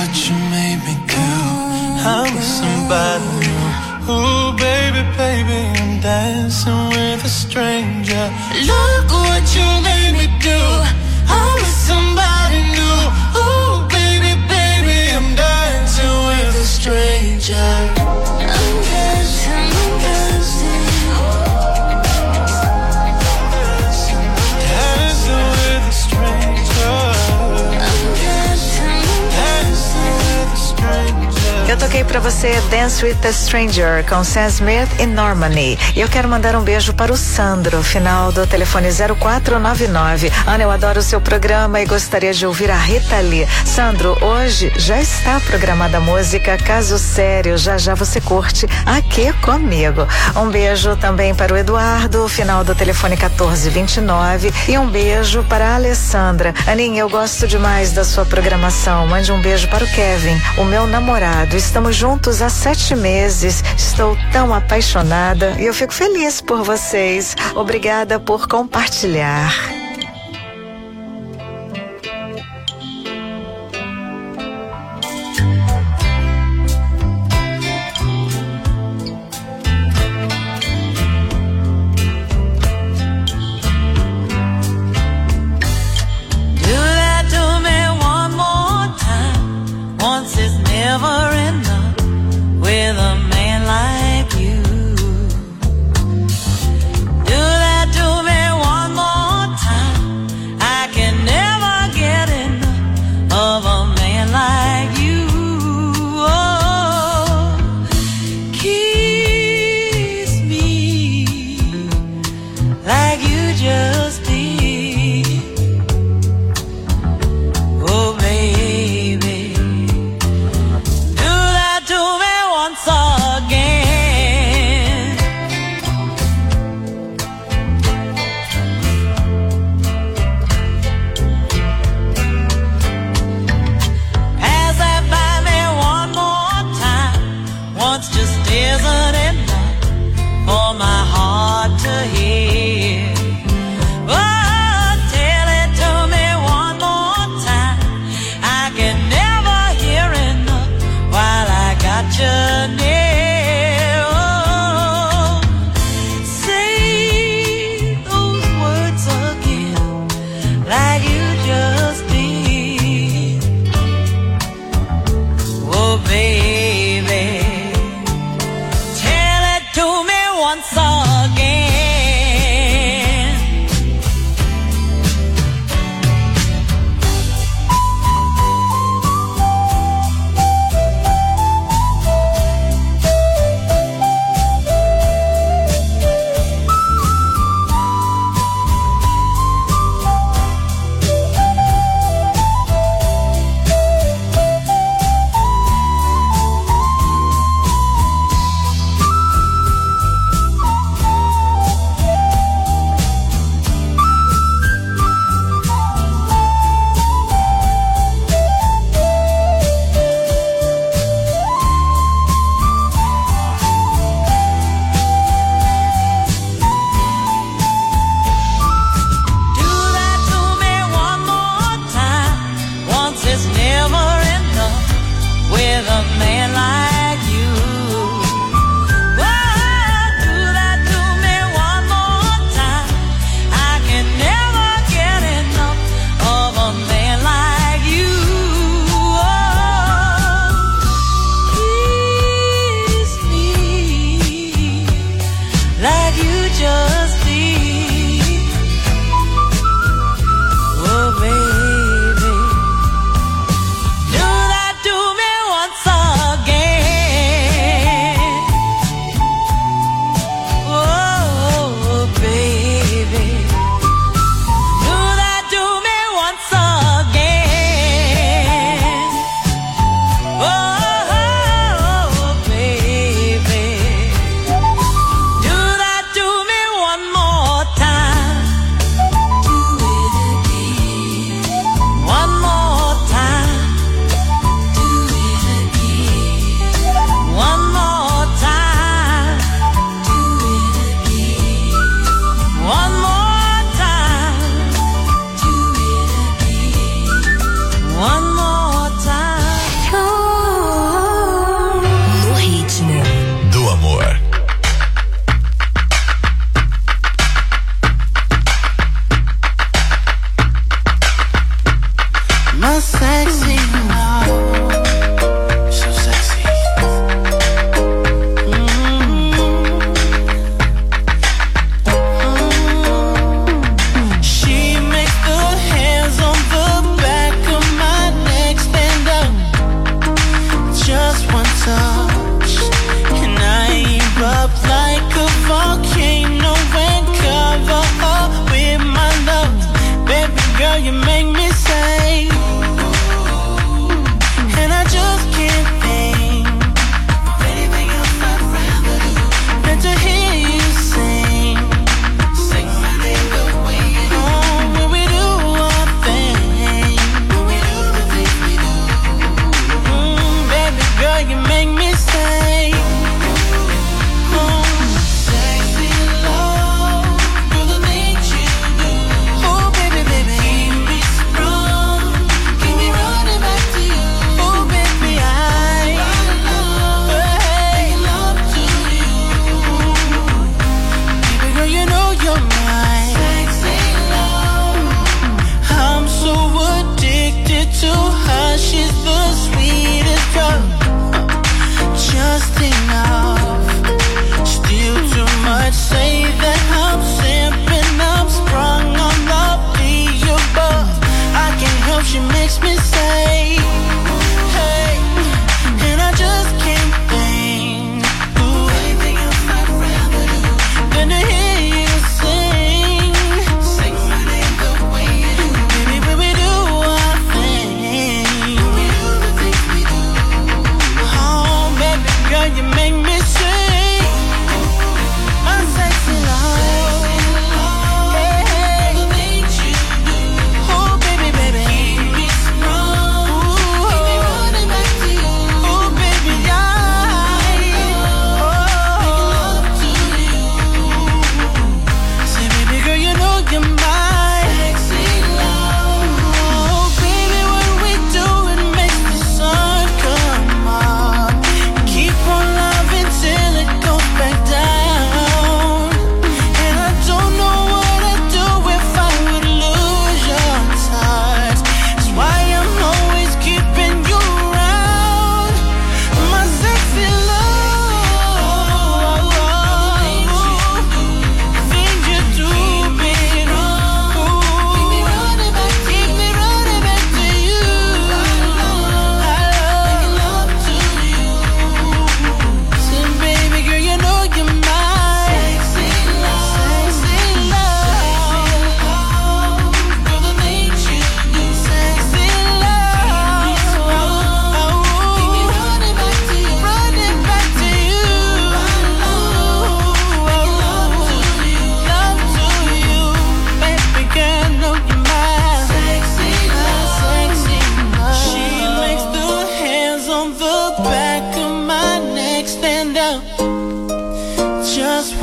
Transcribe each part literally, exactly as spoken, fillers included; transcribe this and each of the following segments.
what you made me do. I'm with somebody new. Ooh, baby, baby, I'm dancing with a stranger. Look what you made me do. I'm with somebody new. Ooh, baby, baby, I'm dancing with a stranger. I'm dancing, I'm dancing. Dancing with a stranger. I'm dancing, dancing with a stranger. Eu toquei pra você Dance with a Stranger com Sam Smith e Normani. E eu quero mandar um beijo para o Sandro, final do telefone zero quatro nove nove. Ana, eu adoro o seu programa e gostaria de ouvir a Rita Lee. Sandro, hoje já está programada a música Caso Sério, já já você curte aqui comigo. Um beijo também para o Eduardo, final do telefone quatorze vinte e nove. E um beijo para a Alessandra. Aninha, eu gosto demais da sua programação. Mande um beijo para o Kevin, o meu namorado. Estamos juntos há sete meses. Estou tão apaixonada e eu fico feliz por vocês. Obrigada por compartilhar. Time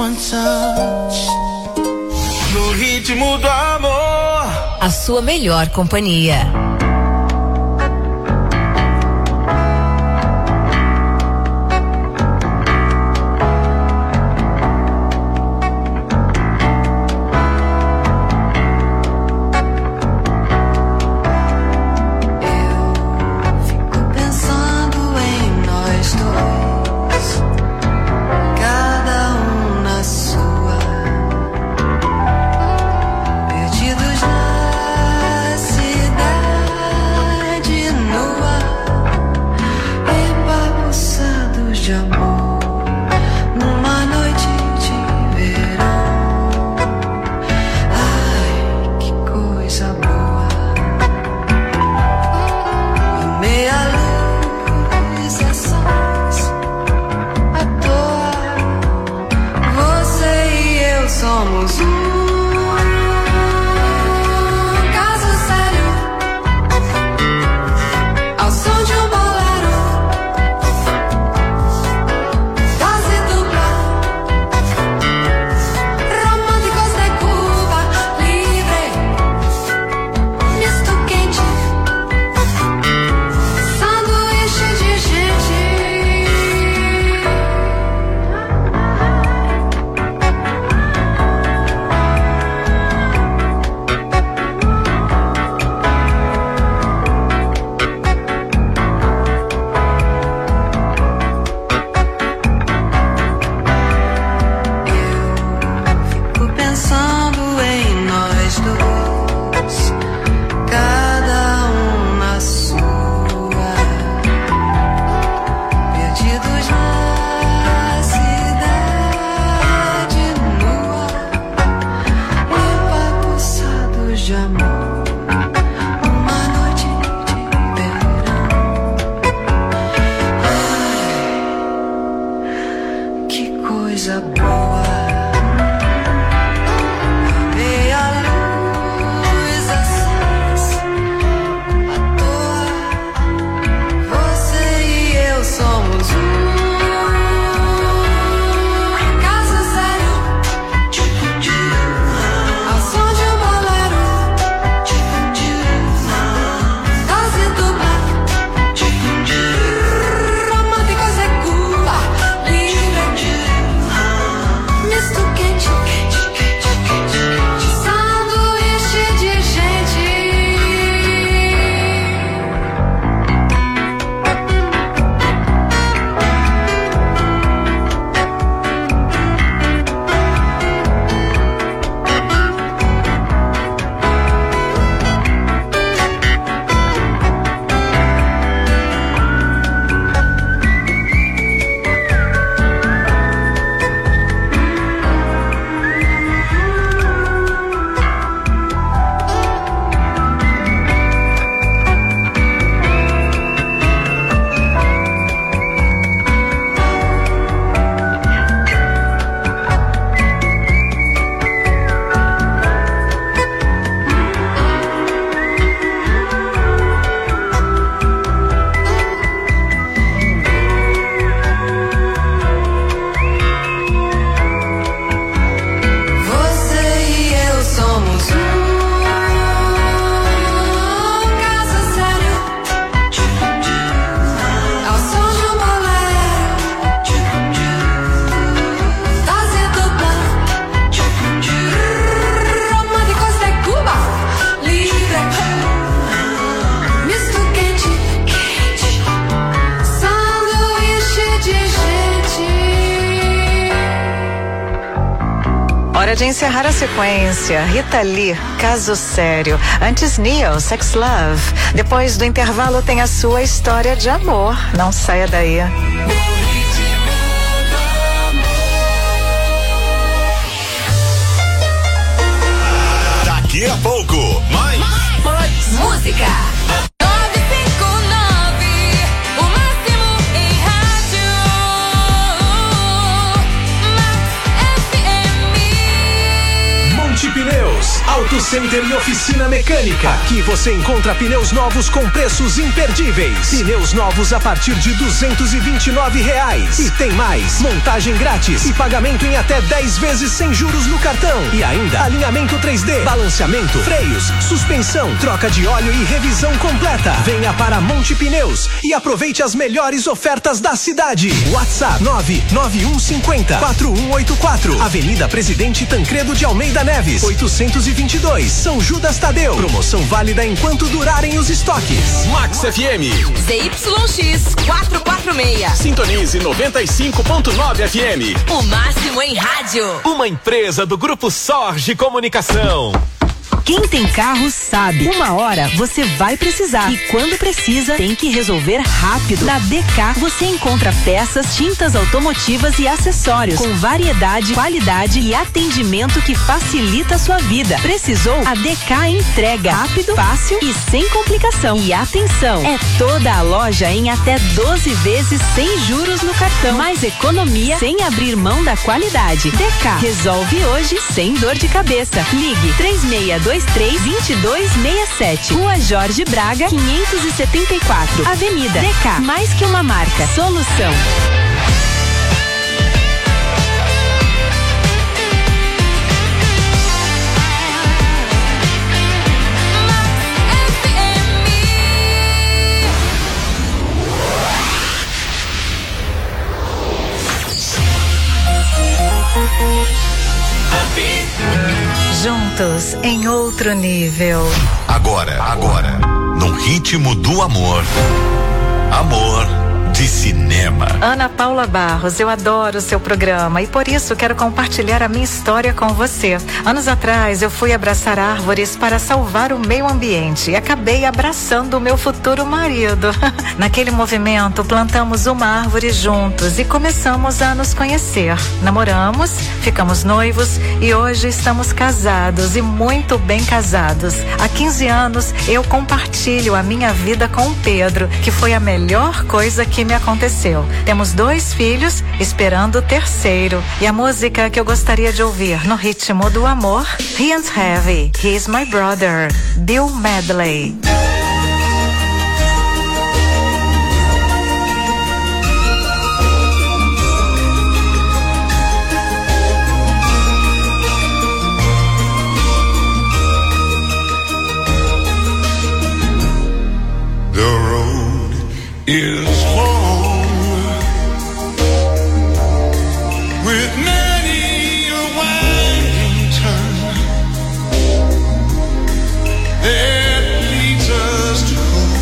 one touch. No ritmo do amor. A sua melhor companhia. Hora de encerrar a sequência. Rita Lee, Caso Sério. Antes Neil, Sex Love. Depois do intervalo tem a sua história de amor. Não saia daí. Daqui a pouco, mais, mais, mais música. Pneus, Auto Auto Center e Oficina Mecânica. Aqui você encontra pneus novos com preços imperdíveis. Pneus novos a partir de duzentos e vinte e nove reais. E tem mais, montagem grátis e pagamento em até dez vezes sem juros no cartão. E ainda alinhamento três D, balanceamento, freios, suspensão, troca de óleo e revisão completa. Venha para Monte Pneus e aproveite as melhores ofertas da cidade. WhatsApp nove nove um cinco zero quatro um oito quatro. Avenida Presidente Tancredo de Almeida Neves, oitocentos e vinte e dois, São Judas Tadeu. Promoção válida enquanto durarem os estoques. Max F M. Z Y X quatrocentos e quarenta e seis. Sintonize noventa e cinco ponto nove F M. O máximo em rádio. Uma empresa do Grupo Sorge Comunicação. Quem tem carro sabe, uma hora você vai precisar e quando precisa tem que resolver rápido. Na D K você encontra peças, tintas automotivas e acessórios com variedade, qualidade e atendimento que facilita a sua vida. Precisou? A D K entrega rápido, fácil e sem complicação. E atenção, é toda a loja em até doze vezes sem juros no cartão. Mais economia sem abrir mão da qualidade. D K resolve hoje sem dor de cabeça. Ligue três seis dois três, dois dois seis sete. Rua Jorge Braga, quinhentos e setenta e quatro. Avenida D K. Mais que uma marca. Solução. Juntos em outro nível. Agora, agora, no ritmo do amor. Amor de cinema. Ana Paula Barros, eu adoro o seu programa e por isso quero compartilhar a minha história com você. Anos atrás eu fui abraçar árvores para salvar o meio ambiente e acabei abraçando o meu futuro marido. Naquele movimento plantamos uma árvore juntos e começamos a nos conhecer. Namoramos, ficamos noivos e hoje estamos casados e muito bem casados. Há quinze anos eu compartilho a minha vida com o Pedro, que foi a melhor coisa que me aconteceu. Temos dois filhos esperando o terceiro. E a música que eu gostaria de ouvir no ritmo do amor, Hands Heavy, He's My Brother, Bill Medley. The road is long with many a winding turn that leads us to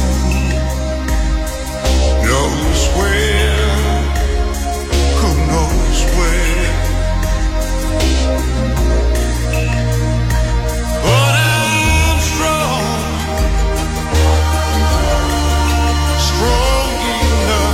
who knows where, who knows where. But I'm strong, strong enough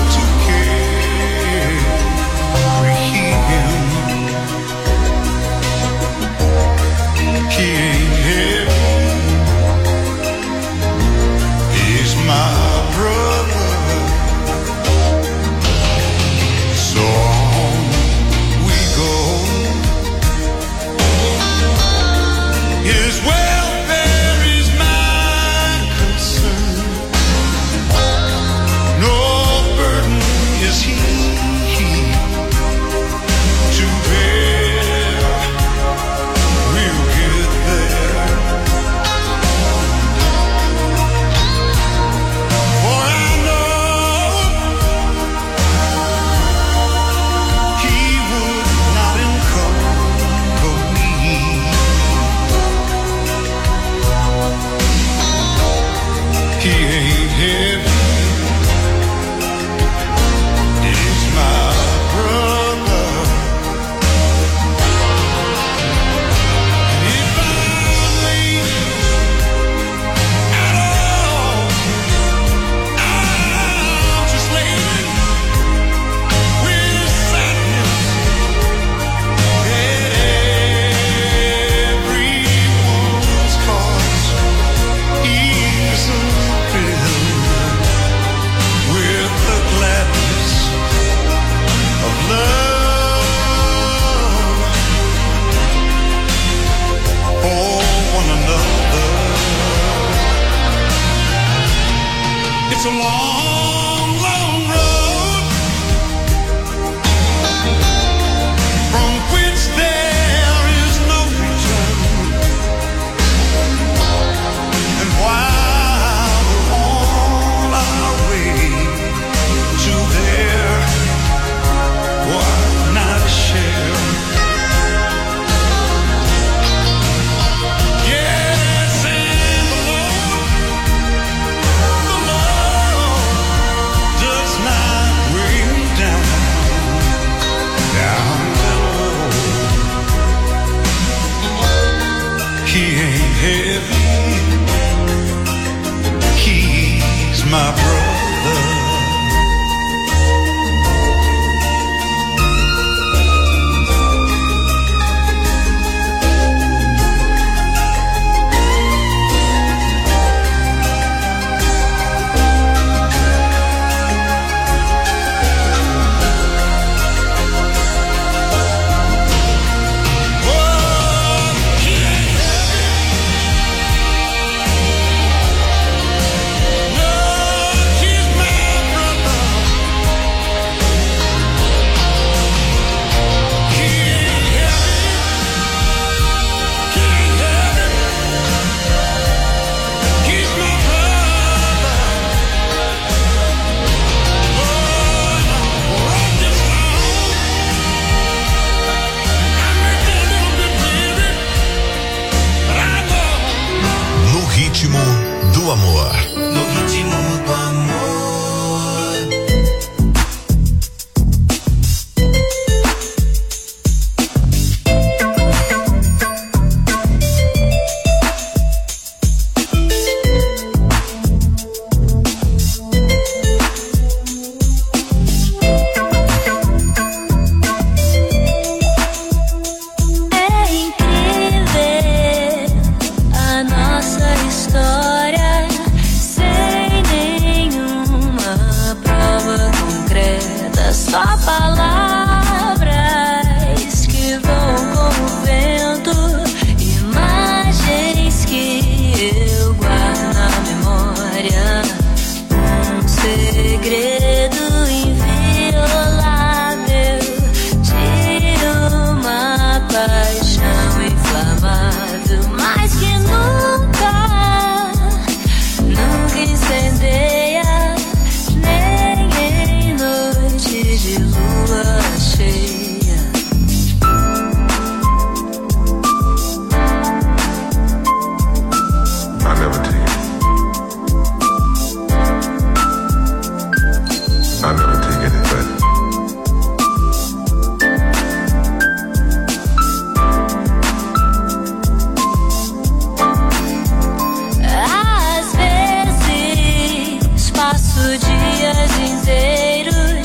só palavras que voam como o vento, imagens que eu guardo na memória, um segredo inviolável de uma paixão inflamável, mas que nunca, nunca incendeia, nem em noite de lua cheia. I never take it. I never take any back. Às vezes passo dias inteiros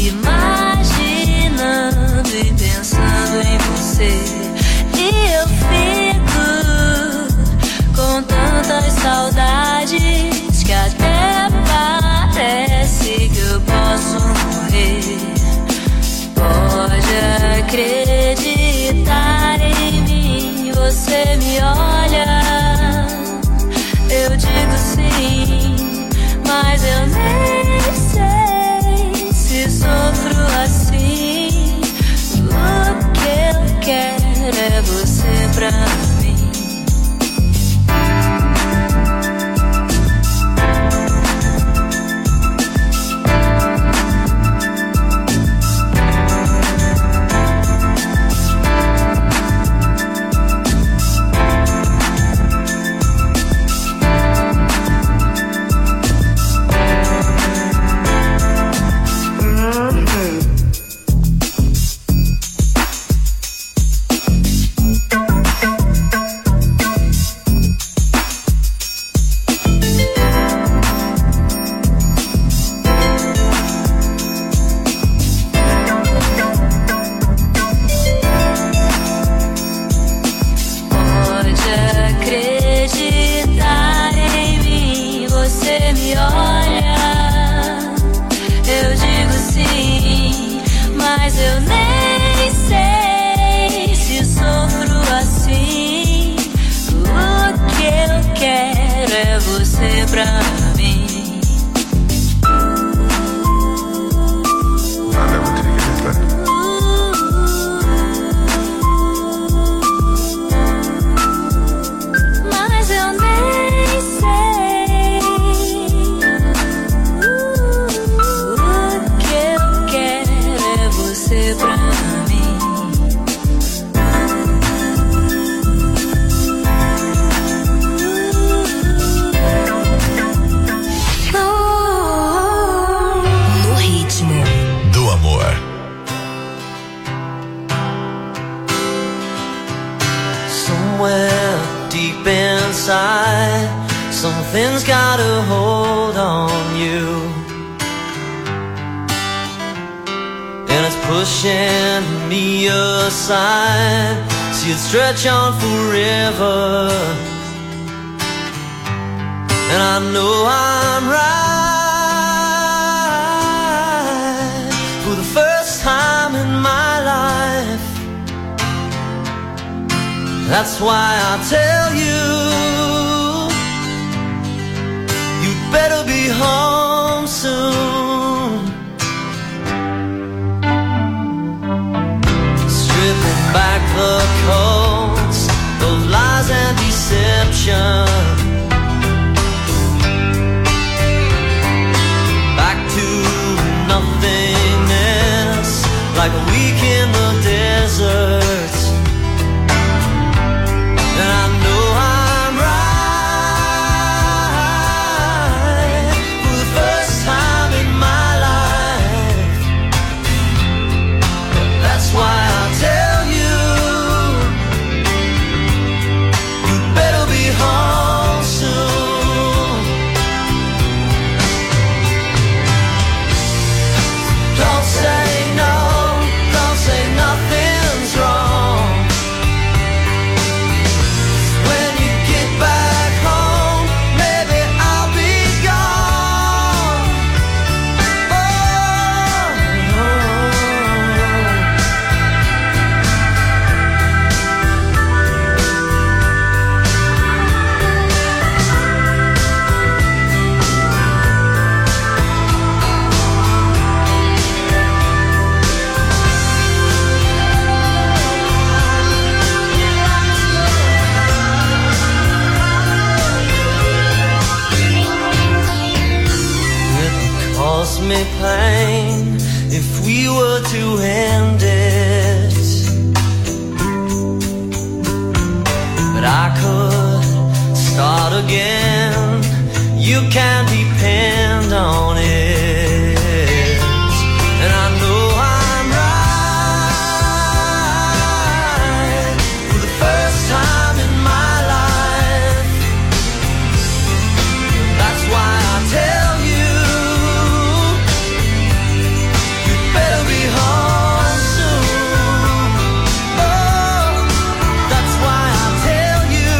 imaginando e pensando em você, e eu fico com tantas saudades que até parece que eu posso morrer. Pode acreditar em mim, você me olha, eu digo sim, mas eu nem sei se sofro assim. O que eu quero é você pra mim. Pode acreditar em mim, você me olha, eu digo sim, mas eu nem sei se sofro assim. O que eu quero é você pra mim. I never take any back. Mas eu nem sei. O que eu quero é você pra mim. No ritmo. Do amor. Somewhere deep inside, something's got a hold on you, and it's pushing me aside. See it stretch on forever, and I know I'm right for the first time in my life. That's why I tell you, you'd better be home soon. Stripping back the coats of lies and deception, back to nothingness, like a week in the desert. And I know I'm right for the first time in my life. That's why I tell you, you'd better be home soon. Don't say no, don't say nothing's wrong. me plain if we were to end it, but I could start again. You can depend on it, and I know I'm right for the first time in my life. That's why I tell you, you better be home soon. Oh, that's why I tell you,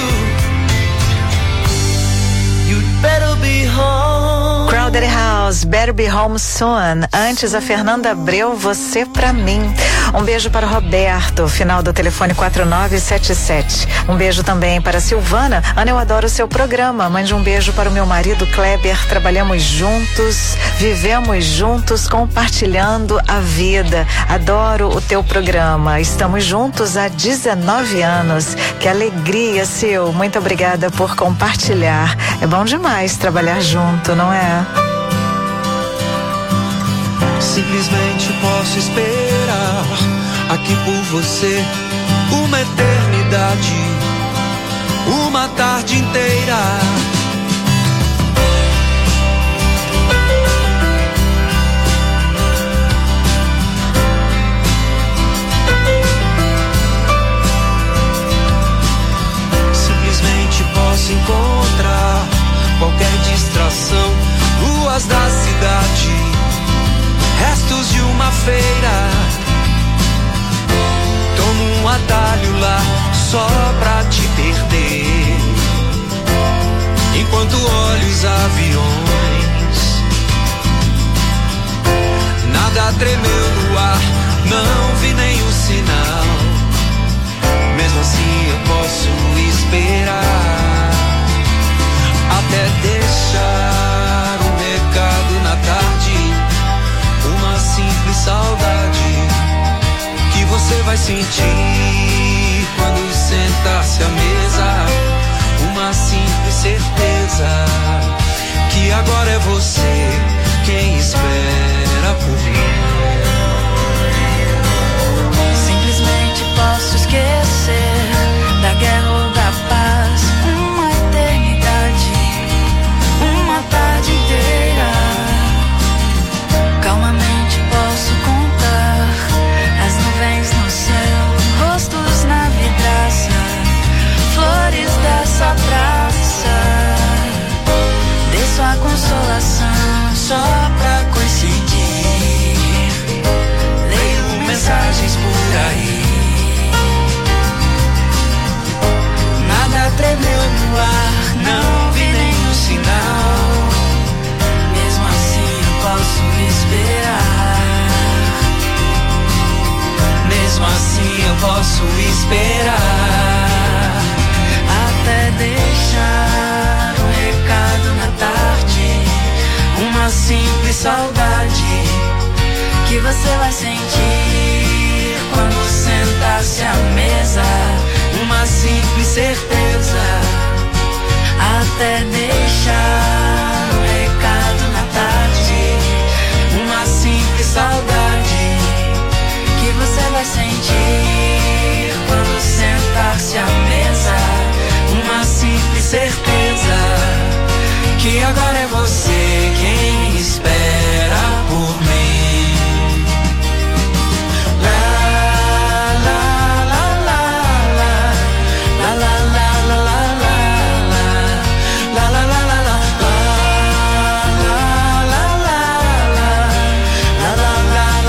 you'd better be home. Crowded House, Better Be Home Soon. Antes, a Fernanda Abreu, Você Pra Mim. Um beijo para o Roberto, final do telefone quatro nove sete sete. Um beijo também para a Silvana. Ana, eu adoro o seu programa. Mande um beijo para o meu marido Kleber. Trabalhamos juntos, vivemos juntos, compartilhando a vida. Adoro o teu programa. Estamos juntos há dezenove anos. Que alegria, Sil. Muito obrigada por compartilhar. É bom demais trabalhar junto, não é? Simplesmente posso esperar aqui por você uma eternidade, uma tarde inteira. Simplesmente posso encontrar qualquer distração, ruas da cidade, restos de uma feira. Tomo um atalho lá só pra te perder, enquanto olho os aviões. Nada tremeu no ar, não vi nenhum sinal. Mesmo assim eu posso esperar até deixar um recado na tarde, uma simples saudade que você vai sentir quando sentar-se à mesa. Uma simples certeza que agora é você quem espera por mim. Simplesmente posso esquecer da guerra ou da paz, uma eternidade, uma tarde inteira. Calmamente posso contar as nuvens no céu, rostos na vidraça, flores dessa praça. Desço a consolação só pra coincidir, leio mensagens por aí. Nada tremeu no ar, não vi nenhum sinal. Mesmo assim eu posso esperar. Mesmo assim eu posso esperar até deixar um recado na tarde, uma simples saudade que você vai sentir quando sentar-se à mesa. Uma simples certeza até deixar um recado na tarde, uma simples saudade que você vai sentir quando sentar-se à mesa. Uma simples certeza que agora é você quem espera por mim. La la la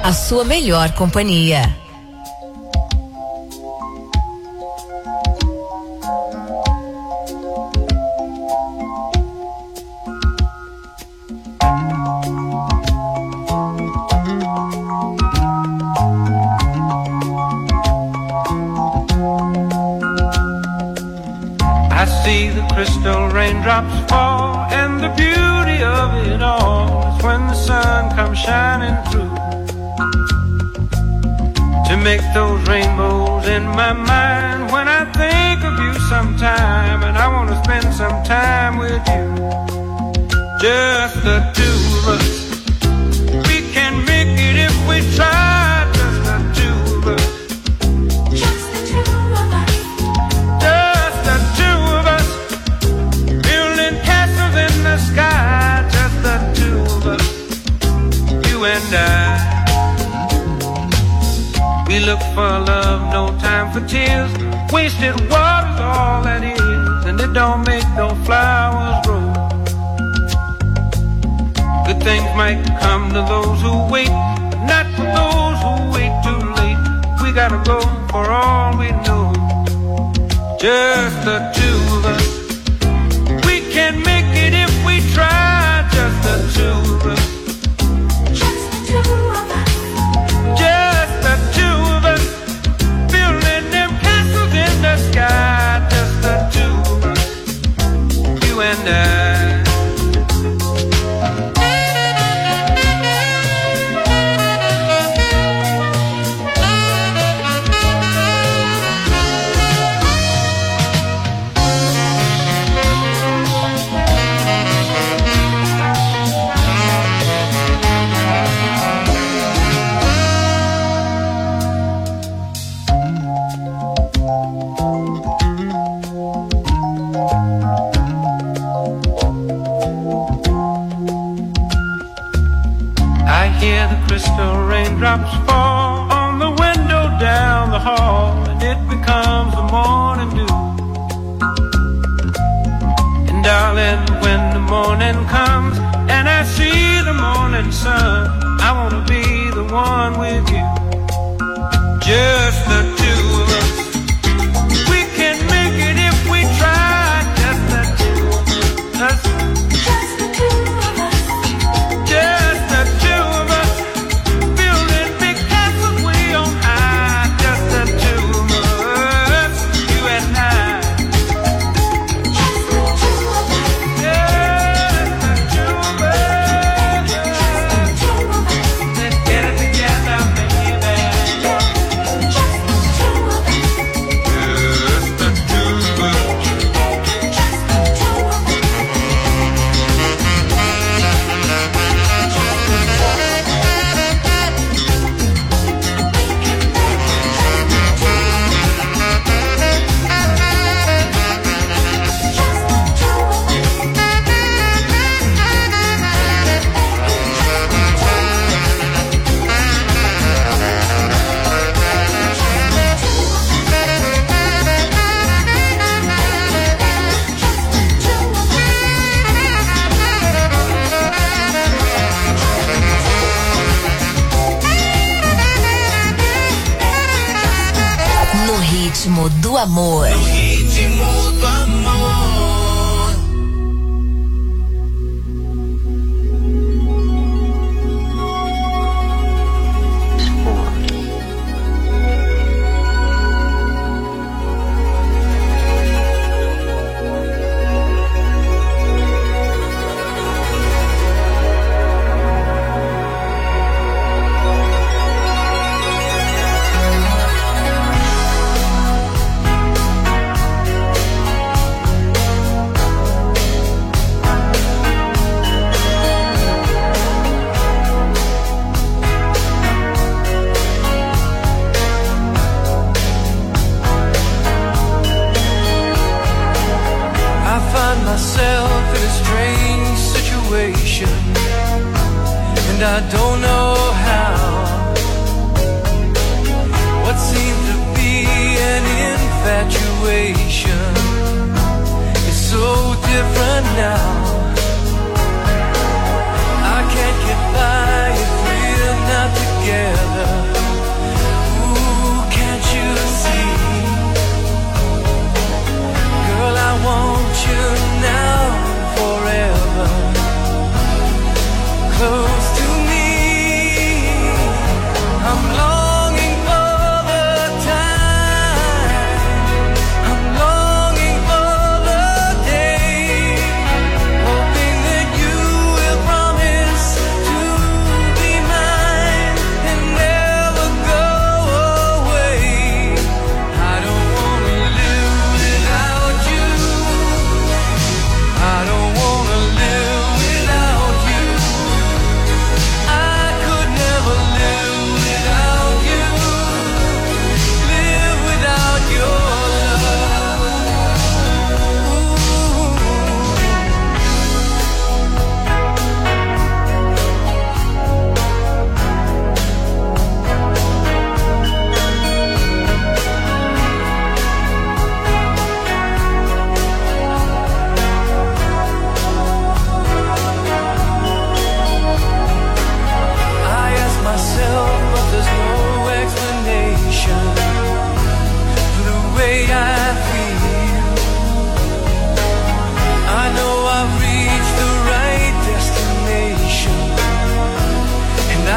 a sua melhor companhia. I see the crystal raindrops fall, and the beauty of it all is when the sun comes shining through to make those rainbows in my mind. When I think of you sometime, and I want to spend some time with you, just the two of us. We can make it if we try, just the two of us. Just the two of us. Just the two of us. Building castles in the sky, just the two of us. You and I. We look for love, no time for tears. Wasted water's all that is, and it don't make no flowers grow. Good things might come to those who wait, but not for those who wait too late. We gotta go for all we know. Just the two of us. We can make it if we try, just the two of us. Just the two of us. Just the two of us. Building them castles in the sky, just the two of us. You and I. Hear the crystal raindrops fall on the window down the hall, and it becomes the morning dew. And darling, when the morning comes and I see the morning sun, I wanna be the one with you. Just the two of us. We can make it if we try. Just the two of us. Just the two of us. Just the two of us. Ritmo do amor. No ritmo do amor. I don't know how. What seemed to be an infatuation is so different now. I can't get by if we're not together.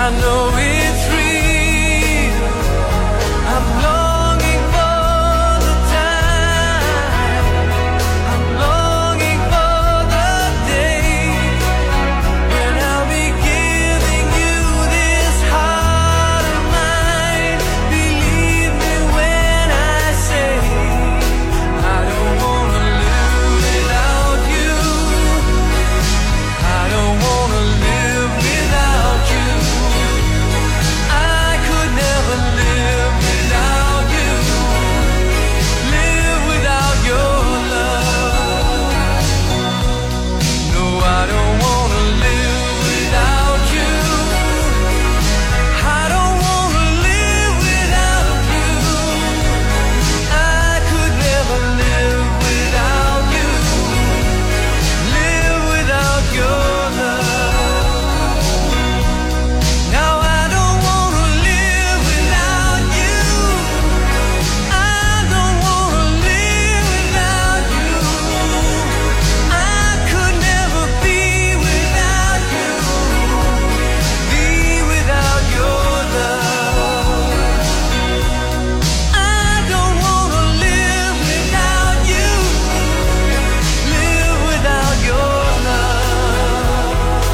I know it's real. I'm longing for the time. I'm longing for the day when I'll be giving you this heart of mine. Believe me when I say I don't wanna live without you. I don't wanna live without you. I could never live without you. Live without your love. No, I don't wanna live without you. I don't wanna live without you. I could never live without you. Live without your love. Now I don't wanna live without you. I don't wanna live without you. I could never be without you. Be without your love. I don't wanna live without you. Live without your love.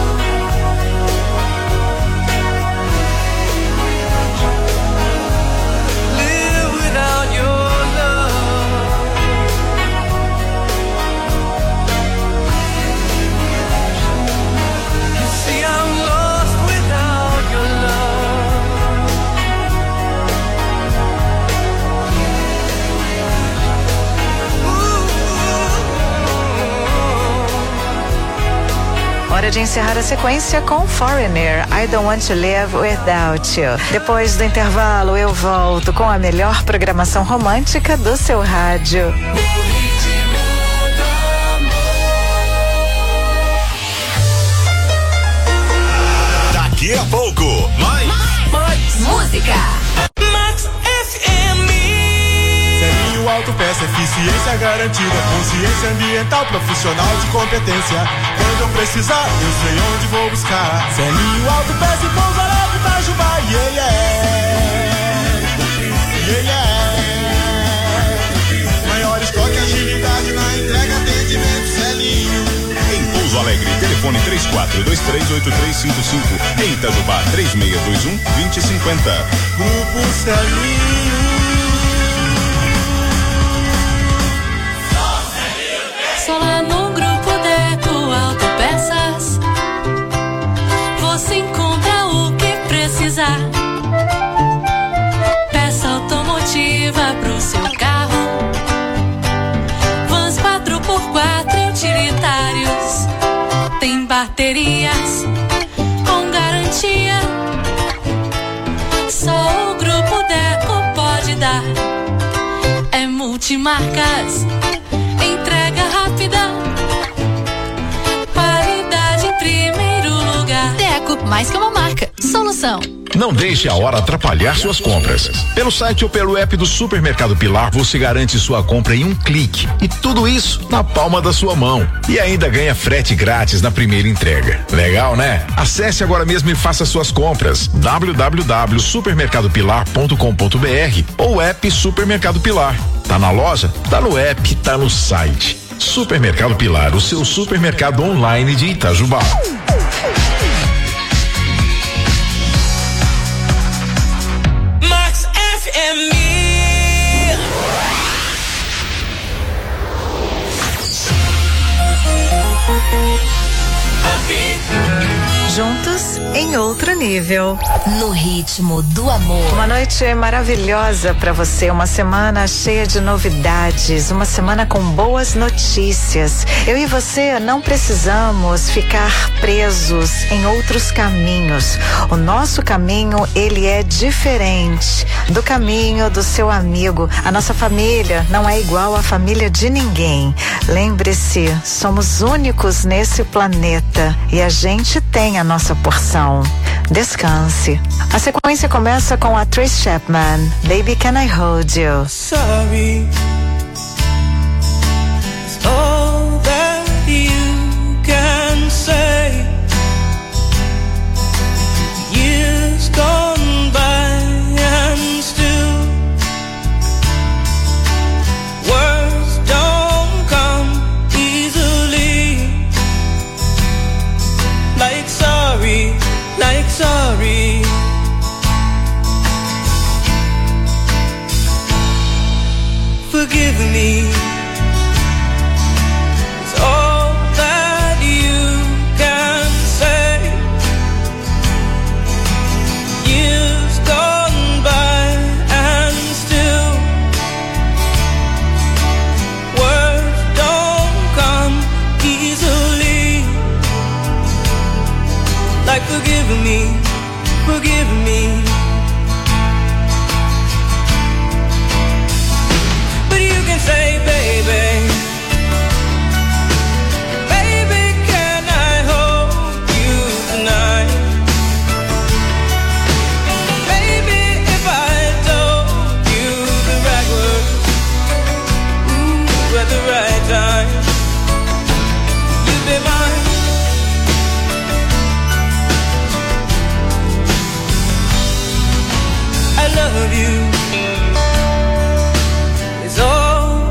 Live without your love. You see, I'm lost without your love. Hora de encerrar a sequência com Foreigner, I Don't Want to Live Without You. Depois do intervalo, eu volto com a melhor programação romântica do seu rádio. Daqui a pouco, mais. Música. Max F M. Selinho Autopeça, eficiência garantida, consciência ambiental, profissional de competência. Quando eu precisar, eu sei onde vou buscar. Selinho Autopeça e Pouso Alegre, Itajubá, yeah, yeah. Yeah, yeah. Maior estoque, agilidade na entrega, atendimento, Selinho. Em Pouso Alegre, telefone três quatro dois três oito três cinco cinco. Em Itajubá, três seis dois um dois zero cinco zero. Grupo Selinho. Só lá no Grupo Deco Autopeças você encontra o que precisar. Peça automotiva pro seu carro, vans quatro por quatro e utilitários. Tem baterias com garantia, só o Grupo Deco pode dar. É multimarcas, entrega rápida, qualidade em primeiro lugar. Deco, mais que uma marca, solução. Não deixe a hora atrapalhar suas compras. Pelo site ou pelo app do Supermercado Pilar, você garante sua compra em um clique. E tudo isso na palma da sua mão. E ainda ganha frete grátis na primeira entrega. Legal, né? Acesse agora mesmo e faça suas compras. w w w ponto supermercado pilar ponto com ponto b r ou app Supermercado Pilar. Tá na loja? Tá no app, tá no site. Supermercado Pilar, o seu supermercado online de Itajubá. Max F M. Juntos em outro nível. No ritmo do amor. Uma noite maravilhosa para você, uma semana cheia de novidades, uma semana com boas notícias. Eu e você não precisamos ficar presos em outros caminhos. O nosso caminho, ele é diferente do caminho do seu amigo. A nossa família não é igual à família de ninguém. Lembre-se, somos únicos nesse planeta e a gente tem a nossa porção. Descanse. A sequência começa com a Trace Chapman, Baby Can I Hold You? Sorry, it's all that you can say. You like sorry. Forgive me. It's all that you can say. Years gone by and still words don't come easily. Like forgive me, forgive me. Say, baby, baby, can I hold you tonight? Baby, if I told you the right words, ooh, at the right time, you'd be mine. I love you. It's all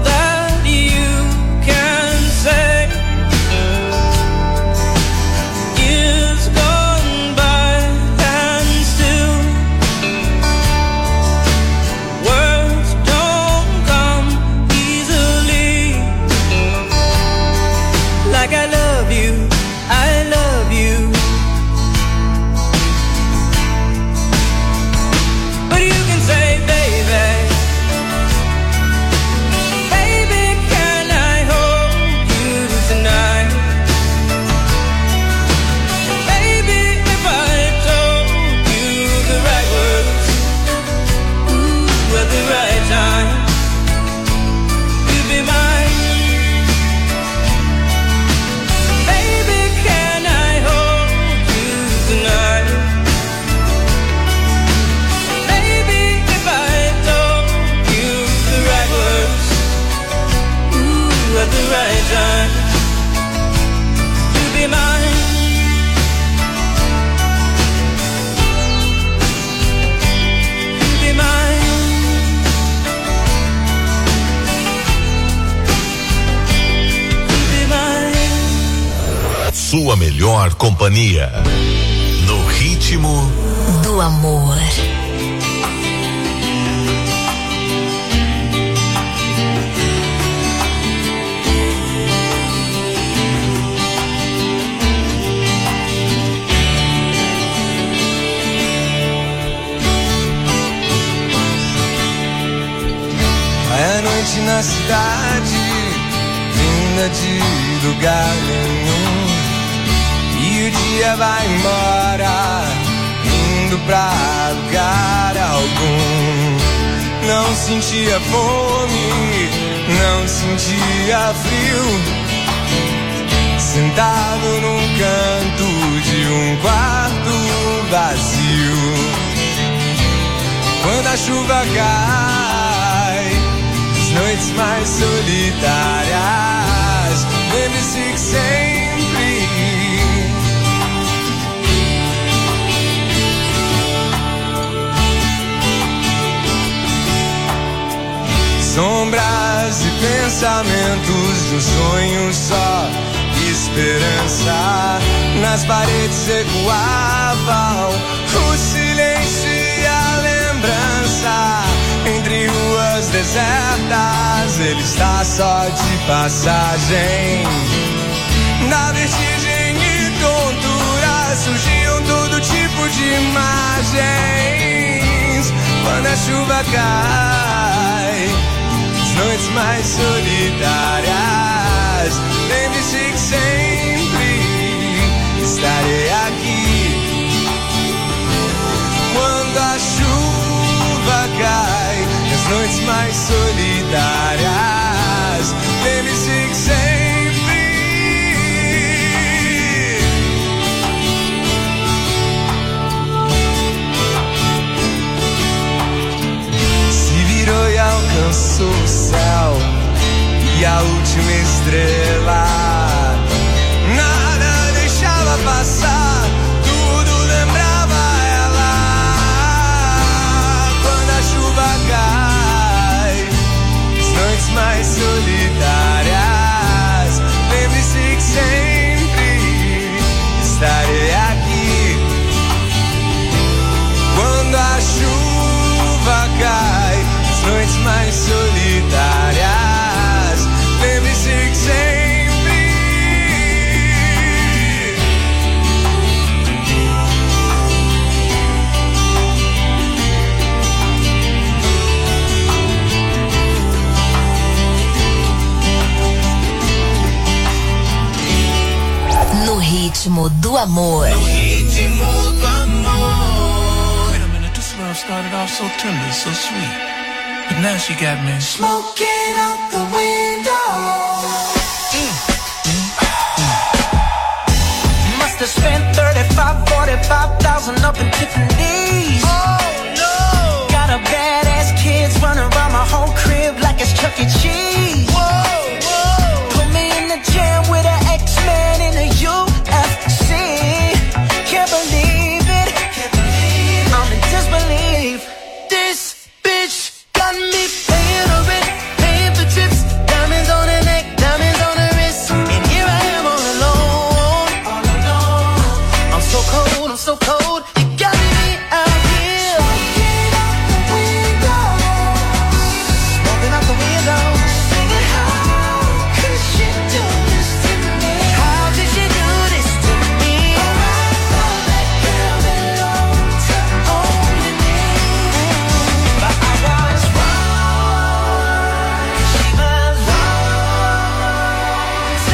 sua melhor companhia. No ritmo do amor. É noite na cidade, vinda de lugar nenhum. E o dia vai embora, indo pra lugar algum. Não sentia fome, não sentia frio. Sentado num canto de um quarto vazio. Quando a chuva cai, as noites mais solitárias, lembre-se que sempre sombras e pensamentos de um sonho só, esperança. Nas paredes ecoavam o silêncio e a lembrança. Entre ruas desertas, ele está só de passagem. Na vertigem e tontura surgiam todo tipo de imagens. Quando a chuva cai, noites mais solitárias, lembre-se que sempre estarei aqui. Quando a chuva cai, nas noites mais solitárias, lembre-se que sempre se virou e alcançou o céu e a última estrela. Nada deixava passar, tudo lembrava ela. Quando a chuva cai, amor. No ritmo do amor. Wait a minute, this love started off so tender, so sweet. But now she got me smoking out the window. Mm, mm, mm. Must have spent thirty-five, forty-five thousand up in Tiffany's. Oh no! Got a badass kids running around my whole crib like it's Chuck E. Cheese. Whoa, whoa! Put me in the jam with an X-Man in a U F C. Can't believe it. Can't believe it. I'm in disbelief. This bitch got me paying her rent, paying for trips, diamonds on her neck, diamonds on her wrist, and here I am all alone, all alone. I'm so cold, I'm so cold. You got me out here smoking out the window, smoking out the window, singing how could she do this to me? How could she do this to me? Oh, I know that girl belonged to only me, but I was wrong. She was wrong to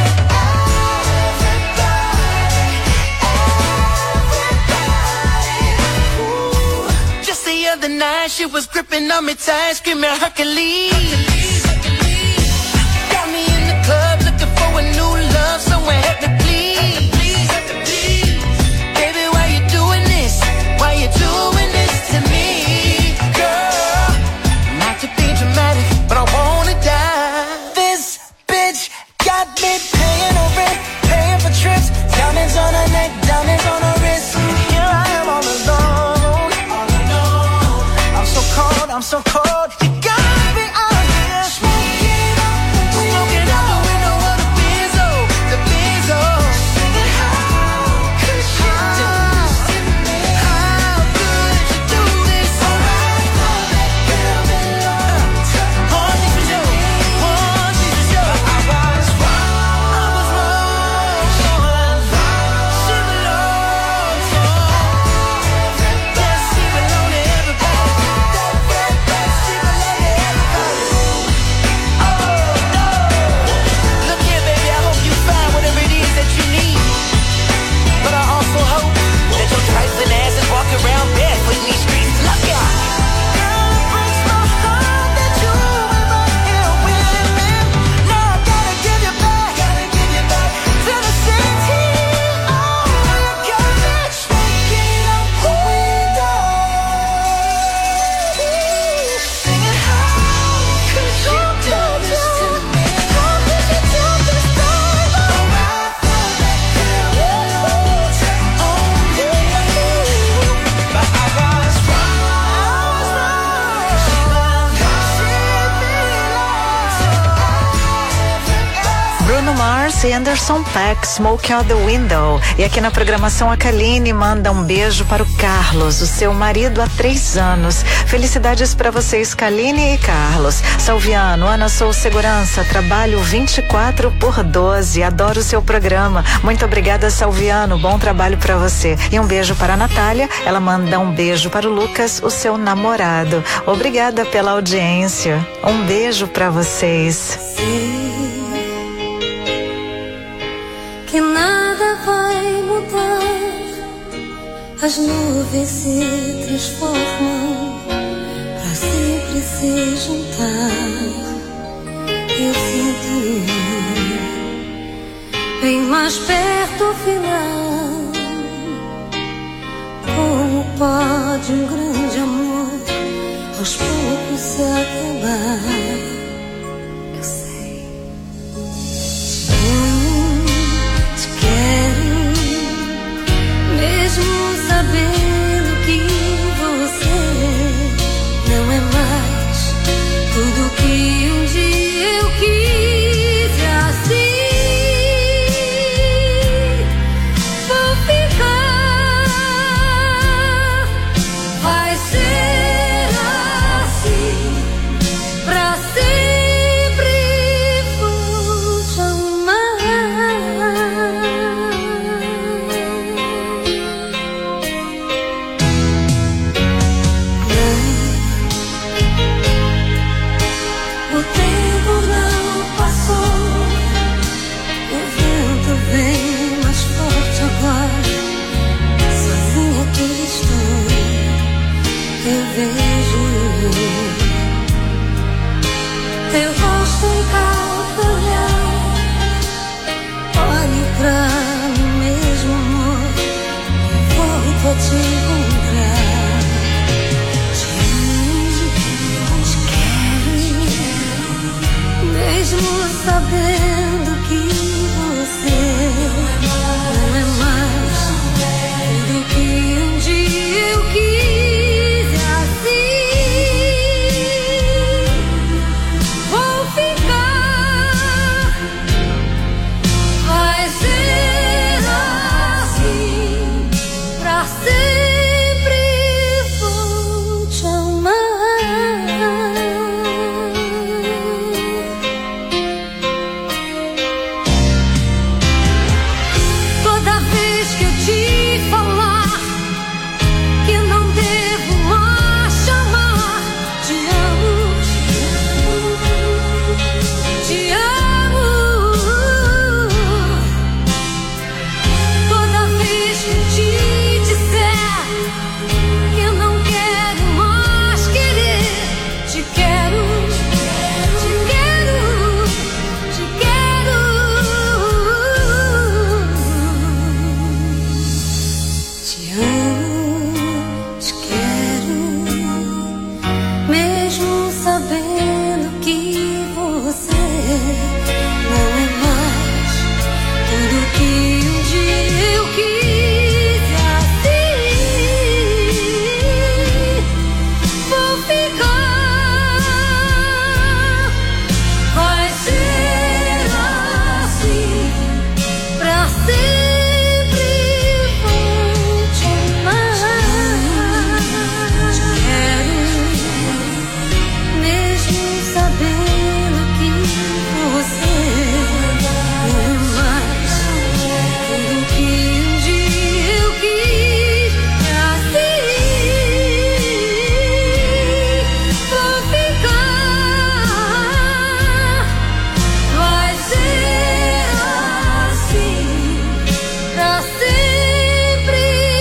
everybody, everybody. Ooh. Just the other night, she was gripping on me tight, screaming Hercules. Got me in the club looking for a new love, someone help me please. Baby, why you doing this? Why you doing this to me, girl? Not to be dramatic, but I wanna die. This bitch got me paying her rent, paying for trips, diamonds on her neck, diamonds on her wrist, and here I am all alone, all alone. I'm so cold, I'm so cold. You got me out here smoking out the window, smoking out the window of the Benzo, the Benzo. Singing how could she do this to me? How could you do this? Oh, I know that girl belonged to one thing for sure, one thing for sure. But I was wrong, I was wrong, she was wrong. She belonged to everybody. Yes, she belonged to everybody. Yes, she belonged to everybody. Oh no! Look here, baby, I hope you find whatever it is that you need. But I also hope that your trifling ass is walking around barefoot in these streets. Look out! Girl, it breaks my heart that you ever here with me. Now I gotta give you back, gotta give you back to the city. Oh, you got me smoking out the window, singing how could you do this to me? How could you do this, baby? Oh, I know that girl belonged to only me, but I was wrong. She belonged, she belonged to everybody. Bruno Mars e Anderson .Paak, Smoke Out the Window. E aqui na programação a Kaline manda um beijo para o Carlos, o seu marido há três anos. Felicidades para vocês, Kaline e Carlos. Salviano, Ana, sou segurança, trabalho vinte e quatro por doze, adoro o seu programa. Muito obrigada, Salviano, bom trabalho para você. E um beijo para a Natália, ela manda um beijo para o Lucas, o seu namorado. Obrigada pela audiência. Um beijo para vocês. Que nada vai mudar, as nuvens se transformam pra sempre se juntar. Eu sinto bem mais perto o final. Como pode um grande amor aos poucos se acabar? Eu sei. Te amo, te quero, mesmo sabendo